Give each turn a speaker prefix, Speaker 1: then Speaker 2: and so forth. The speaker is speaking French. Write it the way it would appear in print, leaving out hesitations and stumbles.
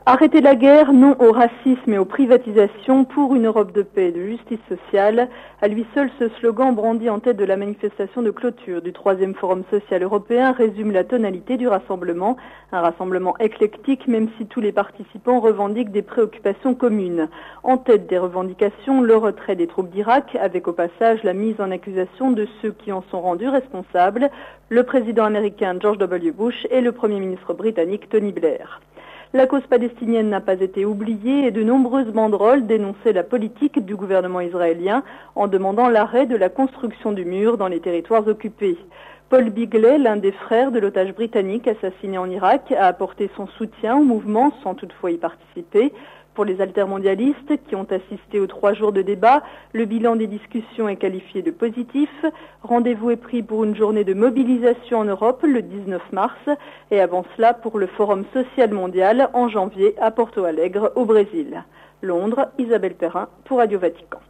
Speaker 1: Arrêter la guerre, non au racisme et aux privatisations, pour une Europe de paix et de justice sociale. À lui seul, ce slogan brandi en tête de la manifestation de clôture du 3e Forum social européen résume la tonalité du rassemblement. Un rassemblement éclectique, même si tous les participants revendiquent des préoccupations communes. En tête des revendications, le retrait des troupes d'Irak, avec au passage la mise en accusation de ceux qui en sont rendus responsables, le président américain George W. Bush et le premier ministre britannique Tony Blair. La cause palestinienne n'a pas été oubliée et de nombreuses banderoles dénonçaient la politique du gouvernement israélien en demandant l'arrêt de la construction du mur dans les territoires occupés. Paul Bigley, l'un des frères de l'otage britannique assassiné en Irak, a apporté son soutien au mouvement sans toutefois y participer. Pour les altermondialistes qui ont assisté aux 3 jours de débat, le bilan des discussions est qualifié de positif. Rendez-vous est pris pour une journée de mobilisation en Europe le 19 mars et avant cela pour le Forum social mondial en janvier à Porto Alegre au Brésil. Londres, Isabelle Perrin pour Radio Vatican.